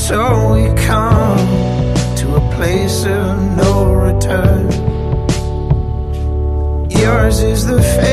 So we come to a place of no return. Yours is the fate